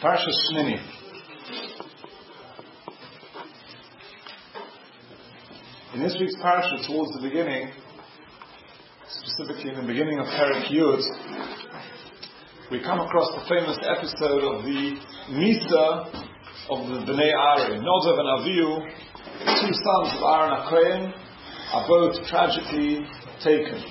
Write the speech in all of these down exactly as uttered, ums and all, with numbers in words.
Parshas Shnini. In this week's parasha, towards the beginning, specifically in the beginning of Perek Yud, we come across the famous episode of the Misa of the Bnei Aaron. Nadav and Avihu, two sons of Aaron HaKohen, are both tragically taken.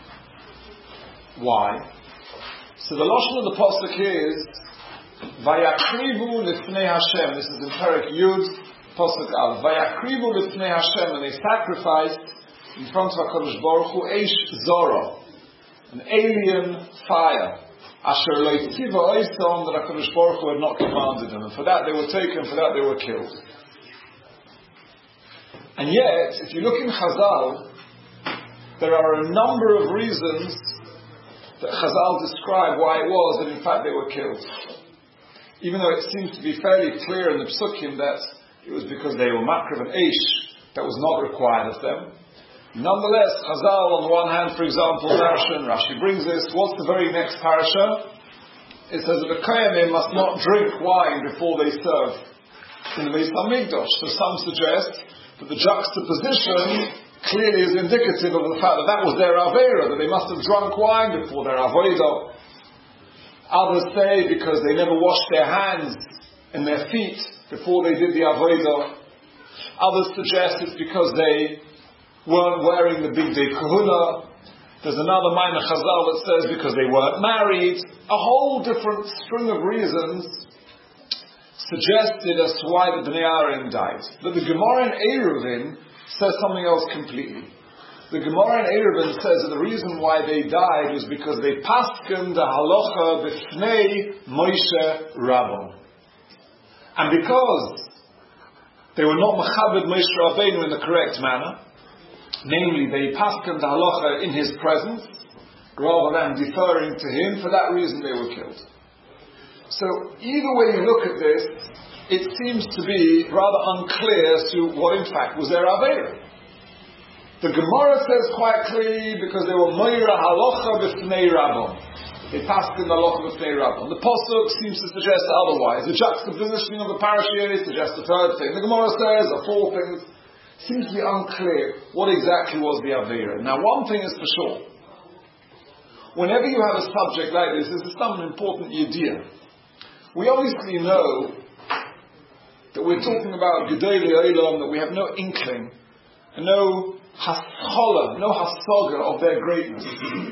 Why? So the lashon of the pasuk is Vayakrivu lifnei Hashem. This is in Perek Yud, pasuk Aleph. Vayakrivu lifnei Hashem, and they sacrificed in front of HaKadosh Baruch Hu Eish Zora, an alien fire. Asher lo yitiva oisam, that HaKadosh Baruch Hu had not commanded them, and for that they were taken, for that they were killed. And yet, if you look in Chazal, there are a number of reasons that Chazal describe why it was that in fact they were killed. Even though it seems to be fairly clear in the Psukim that it was because they were Makriv and Eish that was not required of them. Nonetheless, Chazal on the one hand, for example, Rashi, Rashi brings this, what's the very next parasha? It says that the Kohanim must not drink wine before they serve in the Beis HaMikdash. So some suggest that the juxtaposition clearly is indicative of the fact that that was their Aveira, that they must have drunk wine before their Avodah. Others say because they never washed their hands and their feet before they did the Avodah. Others suggest it's because they weren't wearing the big day kahuna. There's another minor Chazal that says because they weren't married. A whole different string of reasons suggested as to why the Bnei Aaron died. But the Gemara in Eruvin says something else completely. The Gemara in Eruvin says that the reason why they died was because they paskened the halacha b'fnei Moshe Rabban. And because they were not mechabed Moshe Rabbeinu in the correct manner, namely they paskened the halacha in his presence, rather than deferring to him, for that reason they were killed. So either way you look at this, it seems to be rather unclear as to what in fact was their Aveira. The Gemara says quite clearly because they were Moira Halacha B'fnei Rabban. They passed in the Halacha B'fnei Rabban. The Pasuk seems to suggest otherwise. The juxtapositioning of the parashah suggests the third thing. The Gemara says the fourth thing. Seems to be unclear what exactly was the Aveira. Now one thing is for sure. Whenever you have a subject like this, this is some important idea. We obviously know that we're talking about Gedolei Olam, that we have no inkling and no hasola, no hasoga of their greatness.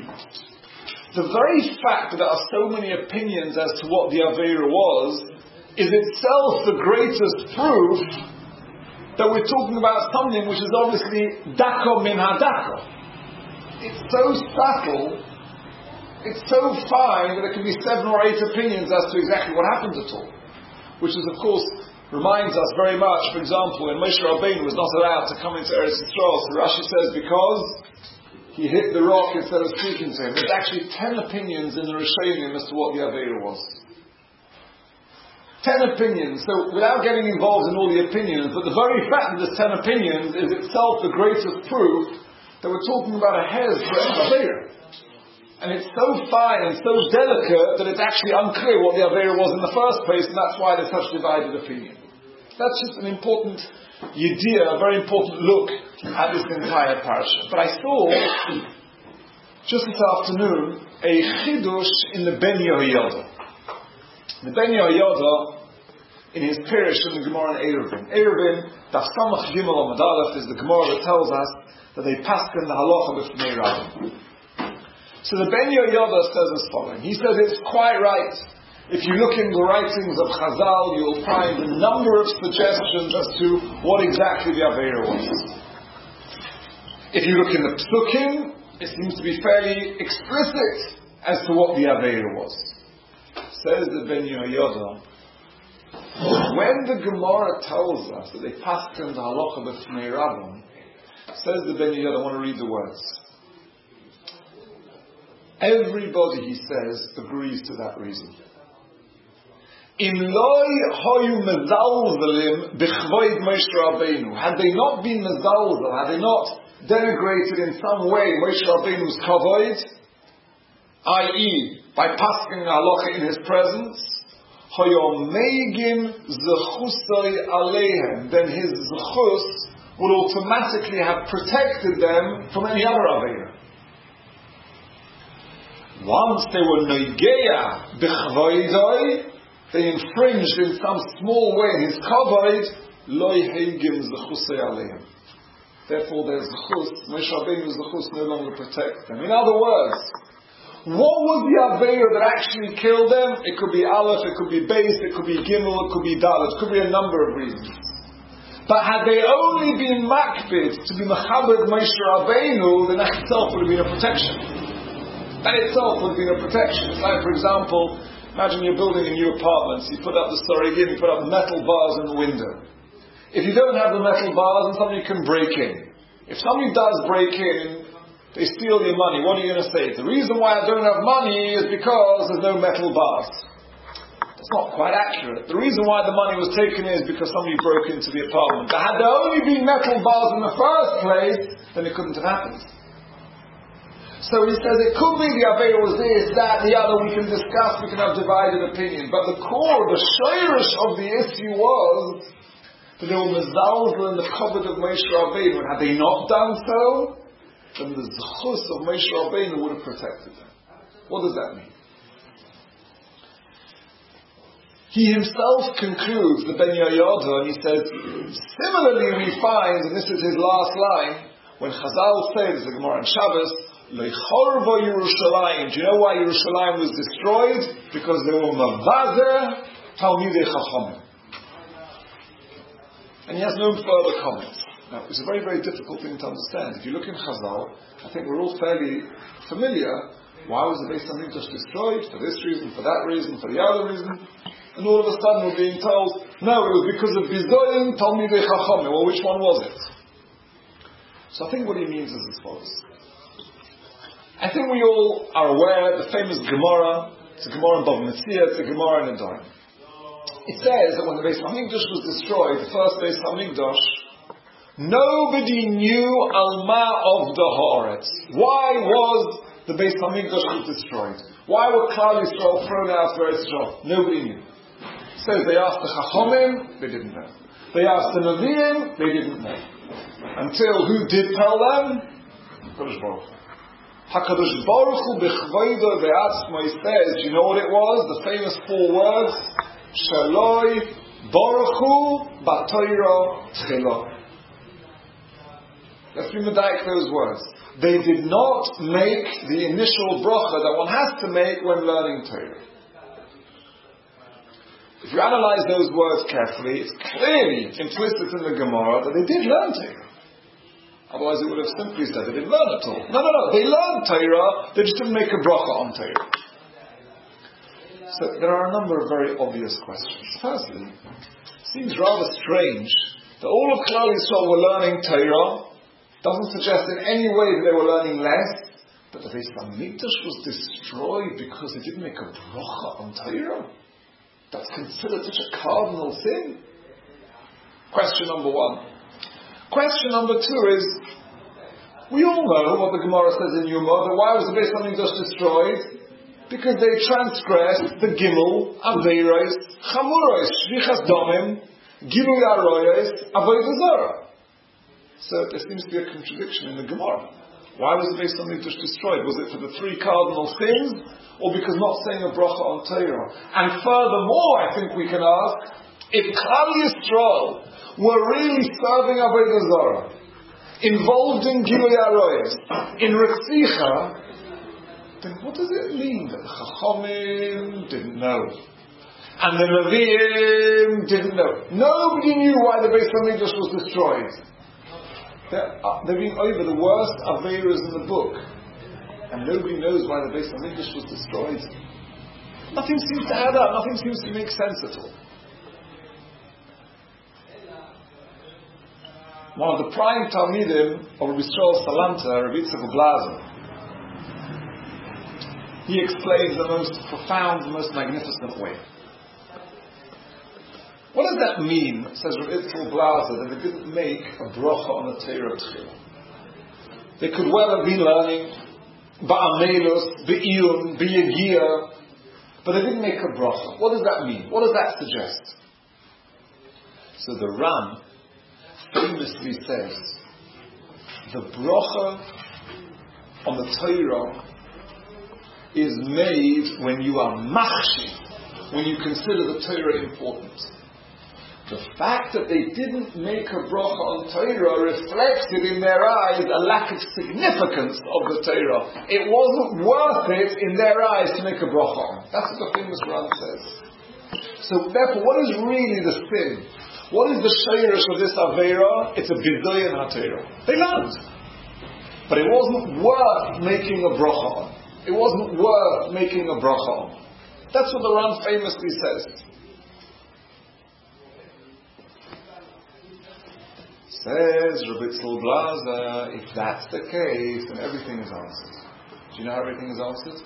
The very fact that there are so many opinions as to what the Aveira was is itself the greatest proof that we're talking about something which is obviously dako min hadako. It's so subtle, it's so fine that there can be seven or eight opinions as to exactly what happened at all. Which is, of course, reminds us very much, for example, when Moshe Rabbeinu was not allowed to come into Eretz Yisrael, so Rashi says because he hit the rock instead of speaking to him. There's actually ten opinions in the Rishonim as to what the Aveira was. Ten opinions. So without getting involved in all the opinions, but the very fact that there's ten opinions is itself the greatest proof that we're talking about a hair's breadth Aveira. And it's so fine and so delicate that it's actually unclear what the Aveira was in the first place, and that's why there's such divided opinion. That's just an important idea, a very important look at this entire parasha. But I saw, just this afternoon, a chidush in the Ben Yehoyada. The Ben Yehoyada, in his Pirish in the Gemara in Eruvin. Eruvin, Daf Samach Gimel Amud Aleph, is the Gemara that tells us that they pasken the halacha b'fnei Rabban. So the Ben Yehoyada says as following. He says it's quite right. If you look in the writings of Chazal, you'll find a number of suggestions as to what exactly the Aveira was. If you look in the Psukim, it seems to be fairly explicit as to what the Aveira was. Says the Ben Yehoyada, when the Gemara tells us that they passed in the halacha b'fnei Rabban, says the Ben Yehoyada, I want to read the words. Everybody, he says, agrees to that reason. Im loy hoyu mezalzelim b'chvoid Moshe Rabbeinu. Had they not been mezalzel, had they not denigrated in some way Moshe Rabbeinu's kavod, that is, by passing halacha in his presence, Hayomegim zechusai aleihem, then his zechus would automatically have protected them from any other aveira. Once they were noigeya b'chvoidoi, they infringed in some small way his kavod, loy heigim zechusei aleihem. Therefore their zechus, Moshe Rabbeinu's zechus no longer protects them. In other words, what was the aveira that actually killed them? It could be aleph, it could be beis, it could be gimel, it could be dalet, it could be a number of reasons. But had they only been makbid to be mechabed Moshe Rabbeinu, then that itself would have been a protection. That itself would have been a protection. It's like, for example, imagine you're building a new apartment, so you put up the sorigim, you put up metal bars in the window. If you don't have the metal bars, then somebody can break in. If somebody does break in, they steal your money, what are you going to say? The reason why I don't have money is because there's no metal bars. It's not quite accurate. The reason why the money was taken is because somebody broke into the apartment. But had there only been metal bars in the first place, then it couldn't have happened. So he says it could be the aveira was this, that, the other, we can discuss, we can have divided opinion. But the core, the shayrish of the issue was that they were mezalzel in the covet of Moshe Rabbeinu. And had they not done so, then the zechus of Moshe Rabbeinu would have protected them. What does that mean? He himself concludes the Ben Yehoyada, and he says, similarly we find, and this is his last line, when Chazal says, the Gemara in Shabbos, Leichorvo Yerushalayim. Do you know why Yerushalayim was destroyed? Because they were Mavazer Talmidei Chachamim. And he has no further comments. Now, it's a very, very difficult thing to understand. If you look in Chazal, I think we're all fairly familiar. Why was the Beis Hamikdash destroyed? For this reason, for that reason, for the other reason. And all of a sudden we're being told, no, it was because of Bizoyin Talmidei Chachamim. Well, which one was it? So I think what he means is as follows. I think we all are aware of the famous Gemara. It's a Gemara in Bava Metzia, it's a Gemara in Nedarim. It says that when the Beis Hamikdash was destroyed, the first Beis Hamikdash, nobody knew Alma of the Haaretz. Why was the Beis Hamikdash was destroyed? Why were Klal Yisrael thrown out of Eretz Yisrael? Nobody knew. It says they asked the Chachamim, they didn't know. They asked the Nevi'im, they didn't know. Until who did tell them? HaKadosh Baruch Hu. HaKadosh Baruch Hu b'chvoido ve'atzmo says, do you know what it was? The famous four words, Shaloi Baruch Hu b'Torah tchilo. Let's be medayik those words. They did not make the initial bracha that one has to make when learning Torah. If you analyze those words carefully, it's clearly implicit in the Gemara that they did learn Torah. Otherwise it would have simply said they didn't learn at all. No, no, no. They learned Torah, they just didn't make a bracha on Torah. So there are a number of very obvious questions. Firstly, it seems rather strange that all of Klal Yisrael were learning Torah. Doesn't suggest in any way that they were learning less. But the Beis Hamikdash was destroyed because they didn't make a bracha on Torah. That's considered such a cardinal sin. Question number one. Question number two is, we all know what the Gemara says in Yuma, that why was the Beis Hamikdash destroyed? Because they transgressed the Gimel, Aveiros, Chamuros, Shvichas Domim, Gilui Aroyos, Avodah Zarah. So there seems to be a contradiction in the Gemara. Why was the Beis Hamikdash destroyed? Was it for the three cardinal sins, or because not saying a bracha on Torah? And furthermore, I think we can ask, if Klal Yisrael were really serving Avodah Zarah, involved in Gilui Aroyos, in Retzicha, then what does it mean that the Chachamim didn't know? And the Nevi'im didn't know? Nobody knew why the Beis Hamikdash was destroyed. They're, uh, they're being over the worst Aveiros in the book. And nobody knows why the Beis Hamikdash was destroyed. Nothing seems to add up. Nothing seems to make sense at all. One of the prime Talmidim of Rabbi Yisrael Salanta, Rabbi Yitzchak Blazer, he explains the most profound, the most magnificent way. What does that mean, says Rabbi Yitzchak Blazer, that they didn't make a bracha on the Torah Tchila? They could well have been learning Ba'amelus, Be'iyun, Be'yegia, but they didn't make a bracha. What does that mean? What does that suggest? So the Ram famously says, the bracha on the Torah is made when you are machshir, when you consider the Torah important. The fact that they didn't make a bracha on Torah reflected in their eyes a lack of significance of the Torah. It wasn't worth it in their eyes to make a bracha on. That's what the famous Ram says. So therefore, what is really the sin? What is the shayrish of this Aveira? It's a bizayon HaTorah. They learned. But it wasn't worth making a bracha on. It wasn't worth making a bracha on. That's what the Ram famously says. Says Rebitzel Blaza, if that's the case, then everything is answered. Do you know how everything is answered?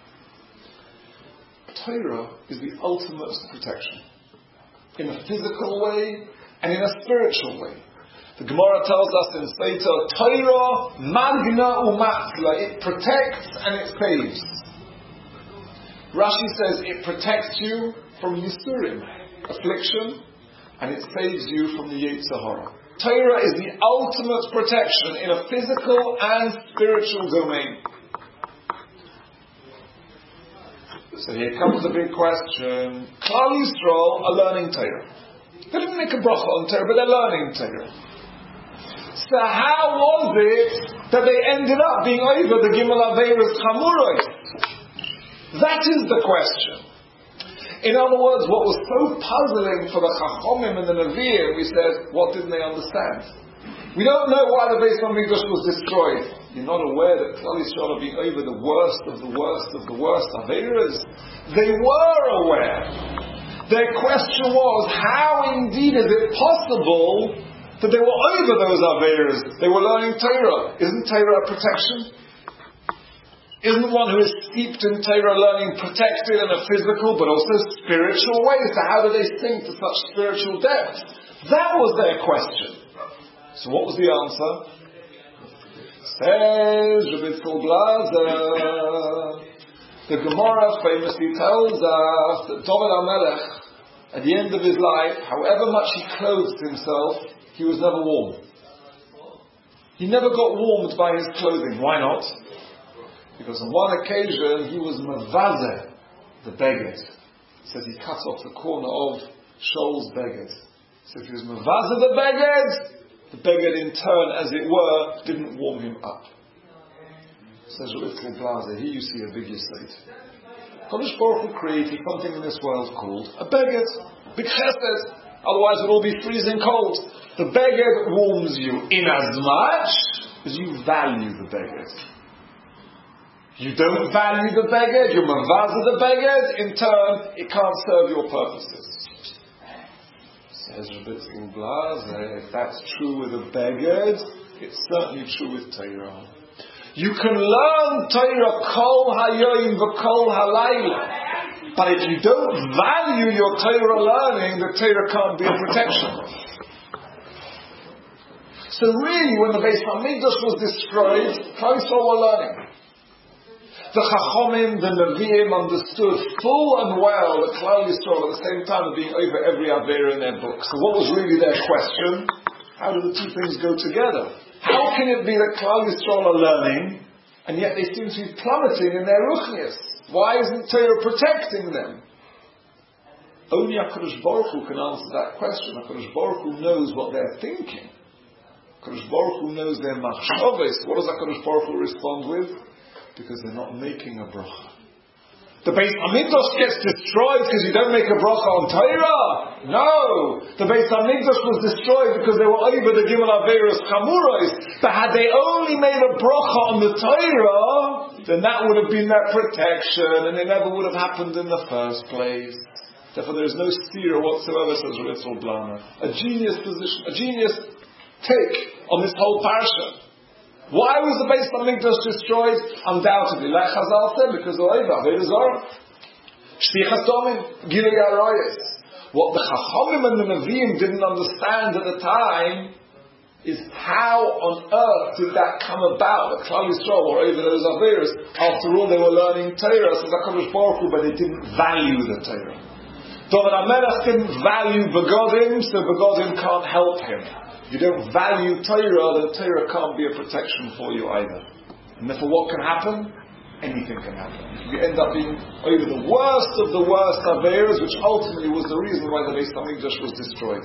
Torah is the ultimate protection. In a physical way and in a spiritual way. The Gemara tells us in Seita, Torah magna u'matzla, it protects and it saves. Rashi says it protects you from Yisurim, affliction, and it saves you from the Yetzer Hara. Torah is the ultimate protection in a physical and spiritual domain. So here comes the big question. Klal Yisrael are learning Torah. They didn't make a bracha on Torah, but they're learning Torah. So how was it that they ended up being over the Gimel Aveiros Chamuros? That is the question. In other words, what was so puzzling for the Chachomim and the Nevi'im, we said, what didn't they understand? We don't know why the Beis Hamikdash was destroyed. You're not aware that Klal Yisrael are being over the worst of the worst of the worst Aveiros? They were aware. Their question was, how indeed is it possible that they were over those Aveiros? They were learning Torah. Isn't Torah a protection? Isn't one who is steeped in Torah learning protected in a physical but also spiritual way? So how do they sink to such spiritual depth? That was their question. So what was the answer? Says Rebitzel Blaza, the Gemara famously tells us that David HaMelech, at the end of his life, however much he clothed himself, he was never warm. He never got warmed by his clothing. Why not? Because on one occasion he was mavazeh, the beged. It says he cut off the corner of Shaul's beged. So if he was mavazeh the beged, the beged in turn, as it were, didn't warm him up. Says Rebitzel Blaza, here you see a big estate. Kodesh Baruch Hu created something in this world called a beged, big chesed. Otherwise it will be freezing cold. The beged warms you in as much as you value the beged. You don't value the beged, you mavazeh the beged, in turn, it can't serve your purposes. Says Rebitzel Blaza, if that's true with a beged, it's certainly true with Torah. You can learn Torah kol hayoyim v'kol halayla, but if you don't value your Torah learning, the Torah can't be a protection. So really, when the Beis Hamikdash was destroyed, Klal Yisrael were learning. The Chachomim, the Nevi'im understood full and well that Klal Yisrael at the same time were being over every Aveira in their book. So what was really their question? How do the two things go together? How can it be that Klal Yisrael are learning, and yet they seem to be plummeting in their ruchnius? Why isn't Torah protecting them? Only HaKadosh Baruch Hu can answer that question. HaKadosh Baruch Hu knows what they're thinking. HaKadosh Baruch Hu knows their machshavos. What does HaKadosh Baruch Hu respond with? Because they're not making a bracha. The Beis Hamikdash gets destroyed because you don't make a bracha on Torah? No! The Beis Hamikdash was destroyed because they were over the Gimel Aveiros Chamuros. But had they only made a bracha on the Torah, then that would have been their protection, and it never would have happened in the first place. Therefore there is no steer whatsoever, says Rebitzel Blaza. A genius position, a genius take on this whole parsha. Why was the Beis Hamikdash destroyed? Undoubtedly, like Chazal said, because of Avodah Zarah, Shtichas Domim, Gilui Arayos. What the Chachamim and the Nevi'im didn't understand at the time is how on earth did that come about? The Klal Yisrael or over those Averos, after all they were learning Torah, so HaKadosh Baruch Hu, but they didn't value the Torah. David HaMelech didn't value Begodim, so Begodim can't help him. If you don't value Torah, then Torah can't be a protection for you either. And therefore what can happen? Anything can happen. You end up being over the worst of the worst Averos, which ultimately was the reason why the Beis HaMikdash was destroyed.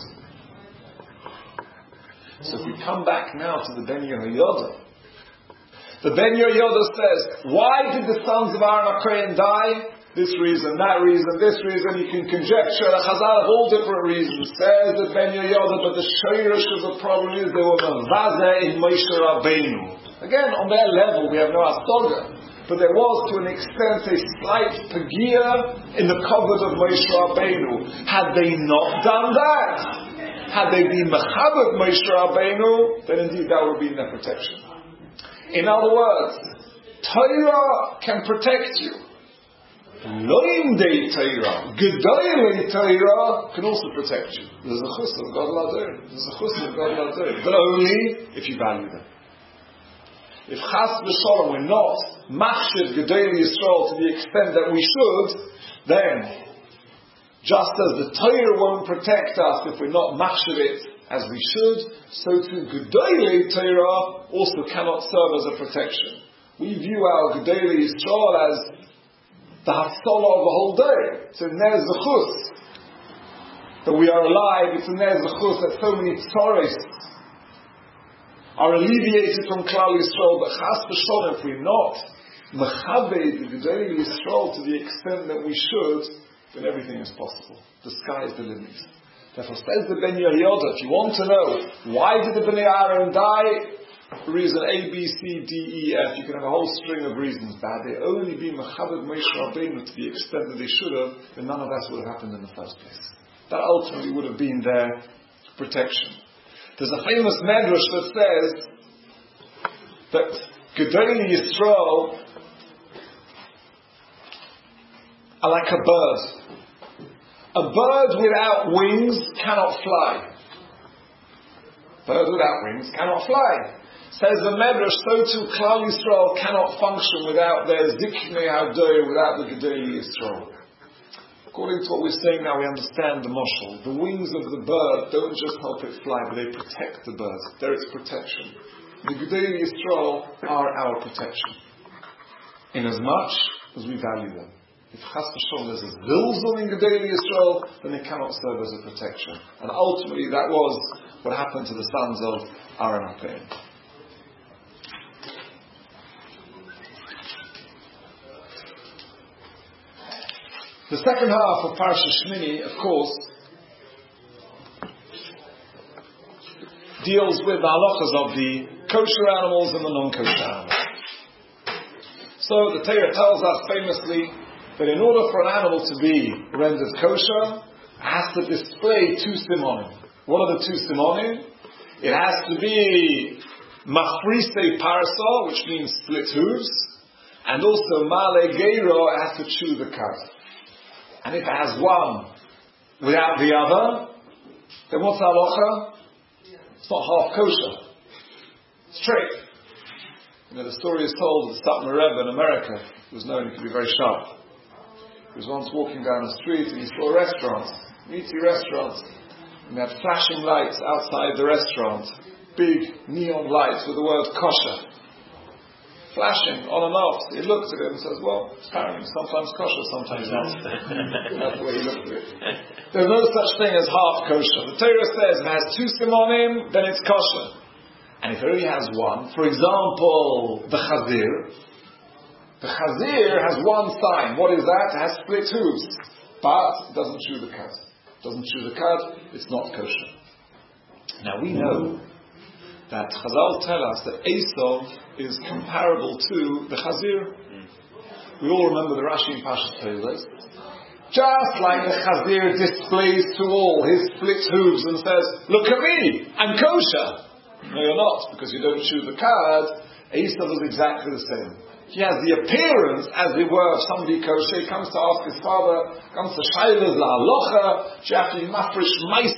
So if we come back now to the Ben Yehoyada, the Ben Yehoyada says, why did the sons of Aaron HaKohen die? This reason, that reason, this reason. You can conjecture the Chazal of all different reasons. Says the Ben Yehoyada, but the shayrish of the problem is they were mevazeh in Moshe Rabbeinu. Again, on their level, we have no astoga. But there was, to an extent, a slight pagia in the covet of Moshe Rabbeinu. Had they not done that, had they been mechabed Moshe Rabbeinu, then indeed that would be their protection. In other words, Torah can protect you. Loimdei Torah, Gedolei Torah can also protect you. There's a chus of God Lazer. There's a chus of God Lazer. But only if you value them. If Chas v'Shalom we're not machshed Gedolei Yisrael to the extent that we should, then just as the Torah won't protect us if we're not machshed it as we should, so too Gedolei Torah also cannot serve as a protection. We view our Gedolei Yisrael as the Hatzalah of the whole day. It's in Ner Zechus that we are alive. It's in Ner Zechus that so many tzaros are alleviated from Klal Yisrael. But Chas v'Shalom, if we're not mechabed the Gedolei Yisrael to the extent that we should, then everything is possible. The sky is the limit. Therefore, says the Ben Yehoyada, if you want to know why did the Bnei Aaron die, reason A, B, C, D, E, F. You can have a whole string of reasons. But had they only been Mechabed Moshe Rabbeinu to the extent that they should have, then none of that would have happened in the first place. That ultimately would have been their protection. There's a famous medrash that says that Gedolei Yisrael are like a bird. A bird without wings cannot fly. Bird without wings cannot fly. Says the Medrash, so too Klal Yisrael cannot function without their Ziknei Hadoyer, without the Gedolei Yisrael. According to what we're saying now, we understand the mashal. The wings of the bird don't just help it fly, but they protect the bird. They're its protection. The Gedolei Yisrael are our protection, in as much as we value them. If Chas v'Shalom there's a zilzul in Gedolei Yisrael, then they cannot serve as a protection. And ultimately that was what happened to the sons of Aaron HaKohen. The second half of Parashat Shmini, of course, deals with the halachas of the kosher animals and the non-kosher animals. So the Torah tells us famously that in order for an animal to be rendered kosher, it has to display two simonim. What are the two simonim? It has to be machrise parsa, which means split hooves, and also male geiro, it has to chew the cud. And if it has one without the other, then what's halacha? It's not half kosher. Straight. You know, the story is told of the Satmar Rebbe in America, who was known to be very sharp. He was once walking down the street and he saw a restaurant, a meaty restaurant, and they had flashing lights outside the restaurant, big neon lights with the word kosher. Flashing on and off. He looked at it and says, well, apparently sometimes kosher, sometimes not. That's the way he looked at it. There's no such thing as half kosher. The Torah says if it has two simonim, then it's kosher. And if it only has one, for example, the chazir, the chazir has one sign. What is that? It has split hooves. But it doesn't chew the cud. It doesn't chew the cud, it's not kosher. Now we know that Chazal tell us that Esau is comparable to the Chazir. Mm. We all remember the Rashi in Parshas Teilos. Just like the Chazir displays to all his split hooves and says, look at me, I'm kosher. No, you're not, because you don't chew the cud. Esau is exactly the same. He has the appearance, as it were, of somebody kosher. He comes to ask his father, comes to Shailas la halacha, Shafli mafresh mais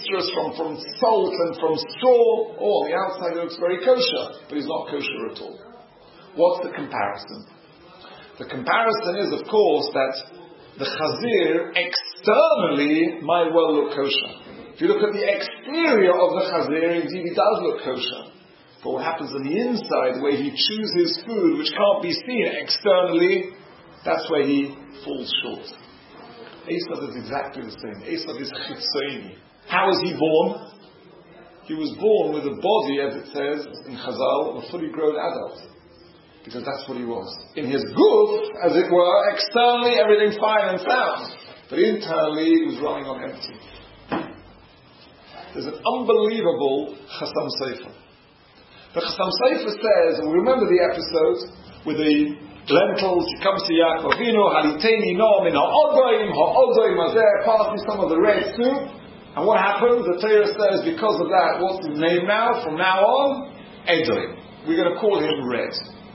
citrus, from, from salt and from straw. Oh, on the outside it looks very kosher, but he's not kosher at all. What's the comparison? The comparison is, of course, that the chazir externally might well look kosher. If you look at the exterior of the chazir, indeed he does look kosher. But what happens on the inside, where he chews his food, which can't be seen externally, that's where he falls short. Esav is exactly the same. Esav is chitzoni. How was he born? He was born with a body, as it says in Chazal, a fully grown adult. Because that's what he was. In his guf, as it were, externally everything's fine and sound. But internally he was running on empty. There's an unbelievable Chassam Sofer. The Chassam Sofer says, and we remember the episode with the lentils, he comes to Yaakov Avinu, Haliteni no min ha'odoim, ha'odoim hazeh, pass me some of the red soup. And what happens? The Torah says, because of that, what's his name now? From now on, Edom. We're going to call him Red.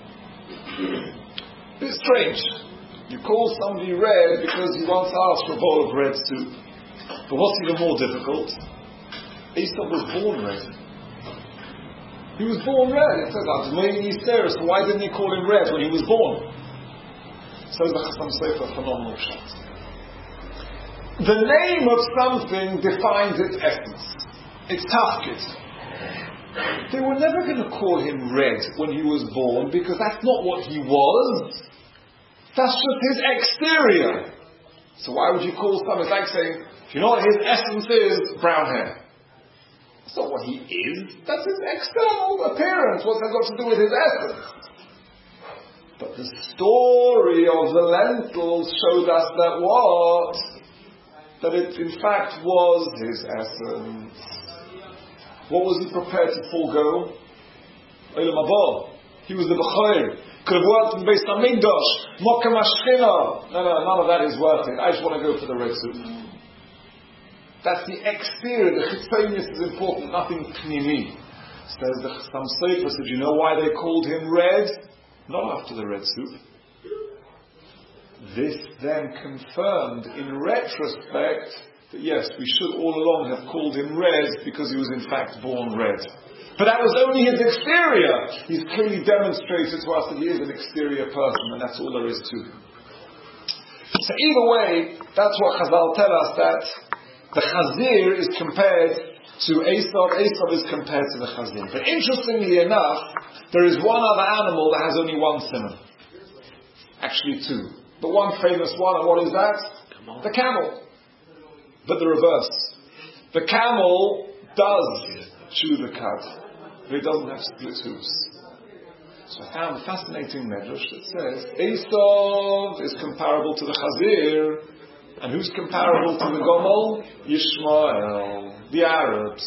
It's strange. You call somebody red because he once asked for a bowl of red soup. But what's even more difficult? Esau was born red. He was born red. It says that. So why didn't he call him red when he was born? So the Chassam Sofer, phenomenal shot. The name of something defines its essence. It's tafkid. They were never going to call him red when he was born, because that's not what he was. That's just his exterior. So why would you call someone? It's like saying, you know what his essence is? Brown hair. That's not what he is. That's his external appearance. What's that got to do with his essence? But the story of the lentils showed us that what? That it in fact was his essence. What was he prepared to forego? Olam haba. He was the B'choir. Could have worked in Beis Hamikdash. Mokem Ashchina. No, no, none of that is worth it. I just want to go for the red soup. That's the exterior. The chitzonius is important, nothing pnimi. Says the Chassam Sofer, said, you know why they called him red? Not after the red soup. This then confirmed in retrospect that yes, we should all along have called him red because he was in fact born red. But that was only his exterior. He's clearly demonstrated to us that he is an exterior person, and that's all there is to him. So either way, that's what Chazal tell us, that the Chazir is compared to Esav, Esav is compared to the Chazir. But interestingly enough, there is one other animal that has only one simon. Actually two. But one famous one, and what is that? The camel. But the reverse. The camel does chew the cud, but it doesn't have split hooves. So I found a fascinating medrash that says Esav is comparable to the Chazir, and who's comparable to the Gomel? Yishmael, the Arabs.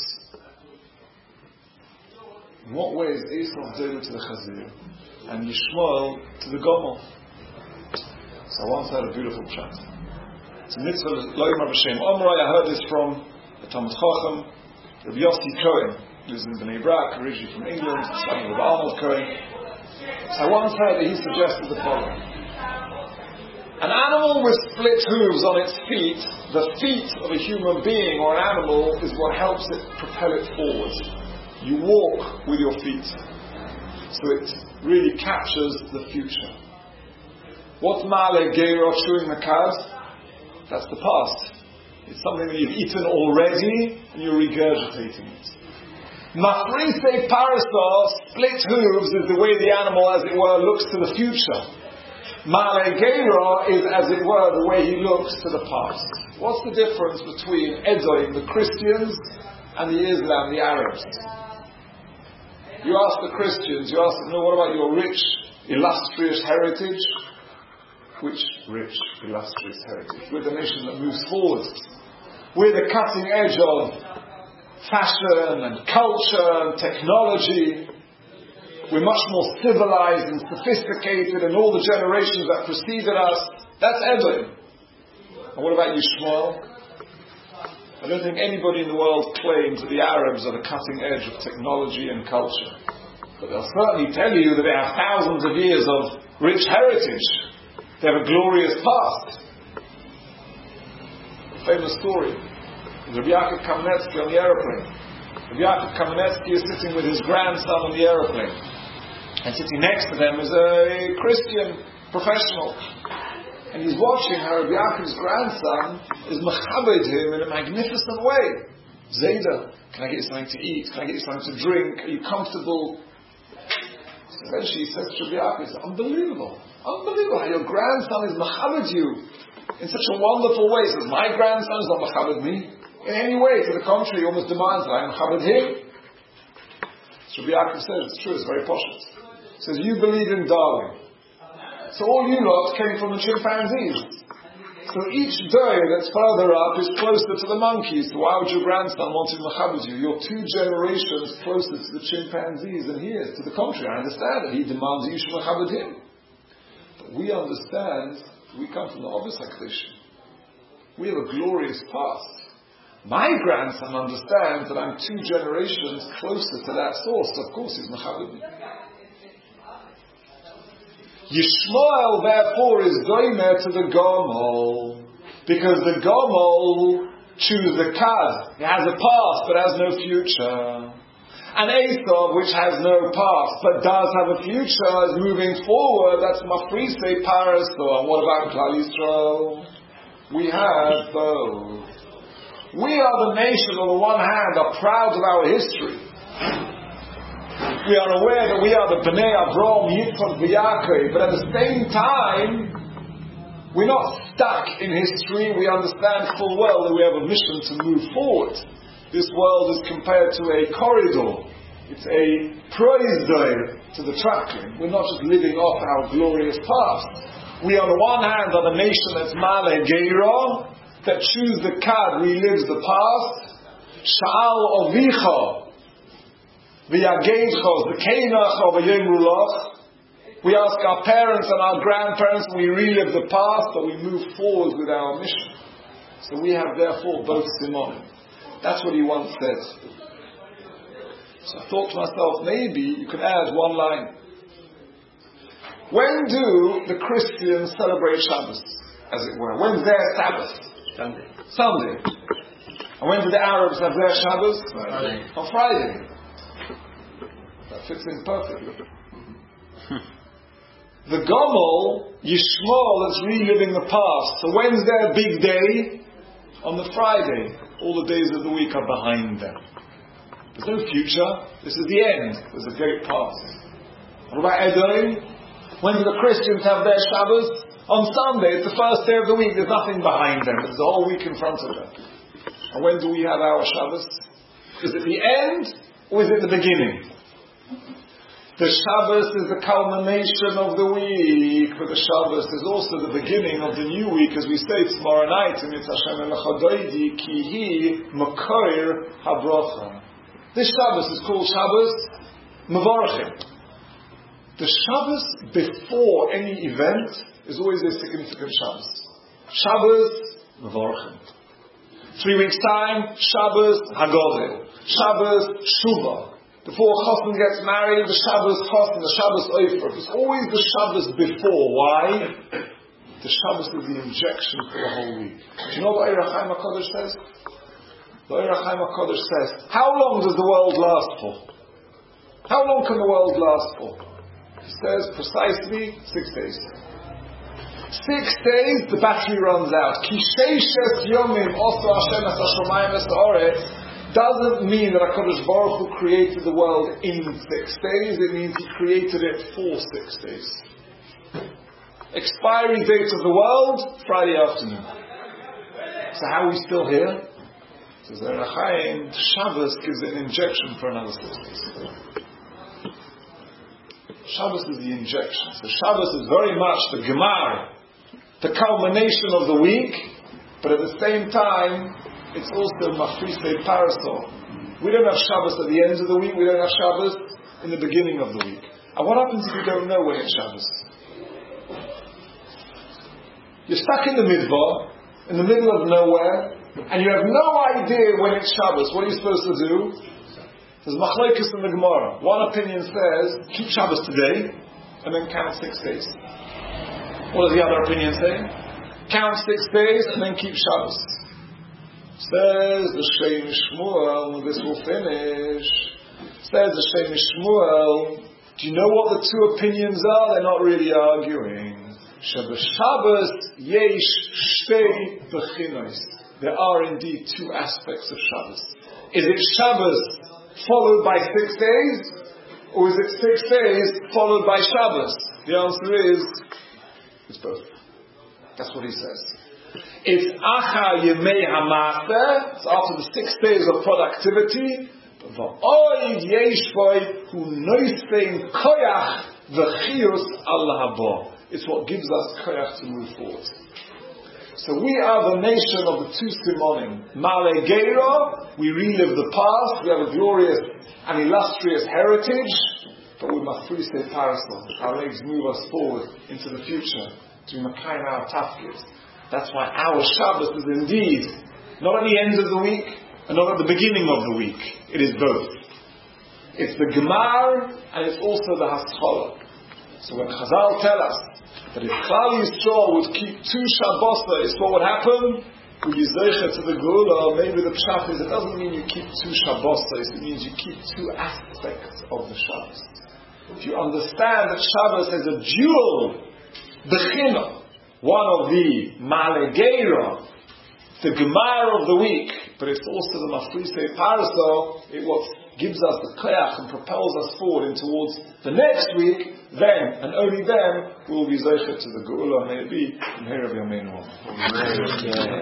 In what way is Esav doing to the Chazir, and Yishmael to the Gomel? So I once heard a beautiful chat. It's a mitzvah lo'imar b'shem Omrei. I heard this from the Talmud Chacham, Rabbi Yossi Cohen, who lives in Bnei Brak, originally from England, son of Rabbi Arnold Cohen. So I once heard that he suggested the following. An animal with split hooves on its feet, the feet of a human being or an animal is what helps it propel it forward. You walk with your feet. So it really captures the future. What's Ma'ale Geirah, chewing the cud? That's the past. It's something that you've eaten already and you're regurgitating it. Mafrise parasa, split hooves, is the way the animal, as it were, looks to the future. Ma'ale Geirah is, as it were, the way he looks to the past. What's the difference between Edom, the Christians, and the Islam, the Arabs? You ask the Christians, you ask them, no, what about your rich, illustrious heritage? Which rich, illustrious heritage? We're the nation that moves forward. We're the cutting edge of fashion and culture and technology. We're much more civilized and sophisticated than all the generations that preceded us. That's Edom. And what about Yishmael? I don't think anybody in the world claims that the Arabs are the cutting edge of technology and culture. But they'll certainly tell you that they have thousands of years of rich heritage. They have a glorious past. A famous story. Rabbi Yaakov Kamenetsky on the aeroplane. Rabbi Yaakov Kamenetsky is sitting with his grandson on the aeroplane. And sitting next to them is a Christian professional. And he's watching how Rabbi Yaakov's grandson is machabed him in a magnificent way. Zayda, can I get you something to eat? Can I get you something to drink? Are you comfortable? So eventually he says to Rabbi Yaakov, it's unbelievable. Unbelievable how your grandson is machabed you in such a wonderful way. He says, my grandson is not machabed me in any way. To the contrary, he almost demands that I machabed him. So Rabbi Yaakov says, it's true, it's very posh. He says, you believe in Darwin. So all you lot came from the chimpanzees. So each day that's further up is closer to the monkeys. So why would your grandson want to machabed you? You're two generations closer to the chimpanzees than he is. To the contrary, I understand that he demands that you should machabed him. But we understand, we come from the opposite tradition. We have a glorious past. My grandson understands that I'm two generations closer to that source. Of course he's machabed me. Yishmael therefore is doimer to the Gomel, because the Gomel chews the Kad. It has a past but has no future. And Esav, which has no past but does have a future, is moving forward. That's Mafrise Paraso. And what about Klal Yisrael? We have both. We are the nation, on the one hand, are proud of our history. We are aware that we are the Bnei Avraham, Yitzchak, Yaakov, but at the same time, we're not stuck in history. We understand full well that we have a mission to move forward. This world is compared to a corridor. It's a proizdoir to the traveling. We're not just living off our glorious past. We, on the one hand, are the nation that's Male Geira, that choose the Kad, relives the past. Sha'al Ovicha, V'yageidchos, the Keinacho, V'yemrulach. We ask our parents and our grandparents, and we relive the past, but we move forward with our mission. So we have therefore both simonim. That's what he once said. So I thought to myself, maybe you could add one line. When do the Christians celebrate Shabbos, as it were? When's their Sabbath? Sunday. Sunday. And when do the Arabs have their Shabbos? Friday. On Friday. That fits in perfectly. The Gomel, Yishmael, is reliving the past. So when's their big day? On the Friday. All the days of the week are behind them. There's no future. This is the end. There's a great past. What about Edom? When do the Christians have their Shabbos? On Sunday. It's the first day of the week. There's nothing behind them. There's the whole week in front of them. And when do we have our Shabbos? Is it the end or is it the beginning? The Shabbos is the culmination of the week, but the Shabbos is also the beginning of the new week, as we say tomorrow night in Mitzvah Hashem Elachadoidi, Ki Hi Makoir Habrocha. This Shabbos is called Shabbos Mevorachim. The Shabbos before any event is always a significant Shabbos. Shabbos Mevorachim. Three weeks time, Shabbos Hagodel. Shabbos Shuvah. Before Chosn gets married, the Shabbos Chosn, the Shabbos Ofer. It's always the Shabbos before. Why? The Shabbos is the injection for the whole week. Do you know what Eir HaChaim HaKadosh says? The Eir HaChaim HaKadosh says, how long does the world last for? How long can the world last for? He says precisely six days. Six days, the battery runs out. Ki sheishes yomim oso Hashem es hashomayim es haaretz doesn't mean that HaKadosh Baruch Hu created the world in six days. It means He created it for six days. Expiry date of the world, Friday afternoon. So how are we still here? Says Eir HaChaim, Shabbos gives it an injection for another six days. Shabbos is the injection. So Shabbos is very much the Gemara, the culmination of the week, but at the same time, it's also Mafrise Parasol. We don't have Shabbos at the end of the week, we don't have Shabbos in the beginning of the week. And what happens if you don't know when it's Shabbos? You're stuck in the midbar, in the middle of nowhere, and you have no idea when it's Shabbos. What are you supposed to do? There's machlokes in the Gemara. One opinion says, keep Shabbos today, and then count six days. What does the other opinion say? Count six days, and then keep Shabbos. Says the Shem Shmuel, and this will finish. Says the Shem Shmuel, do you know what the two opinions are? They're not really arguing. Shabbos yesh shtei bechinos. There are indeed two aspects of Shabbos. Is it Shabbos followed by six days? Or is it six days followed by Shabbos? The answer is, it's both. That's what he says. It's Achar Yemei HaMaseh, it's after the six days of productivity, but V'oid Yeshvoi Hu Noisein Koyach V'chiyus Al Habo. It's what gives us Koyach to move forward. So we are the nation of the two Simonim. Male Geira, we relive the past, we have a glorious and illustrious heritage, but we must free say parasol. Our legs move us forward into the future to Makaim our tafkid. That's why our Shabbos is indeed not at the end of the week and not at the beginning of the week. It is both. It's the Gemar and it's also the Haskalah. So when Chazal tell us that if Klal Yisrael would keep two Shabbos, what would happen? Would you zeicha to the Geula? Maybe the pshat is it doesn't mean you keep two Shabbos, it means you keep two aspects of the Shabbos. If you understand that Shabbos is a dual Bechina, one of the Malegeira, the Gemar of the week, but it's also the Mafrise Parasol, it what gives us the Kleach and propels us forward in towards the next week, then, and only then, we will be Zeicha to the Geula, may it be, in Herav Yameinu.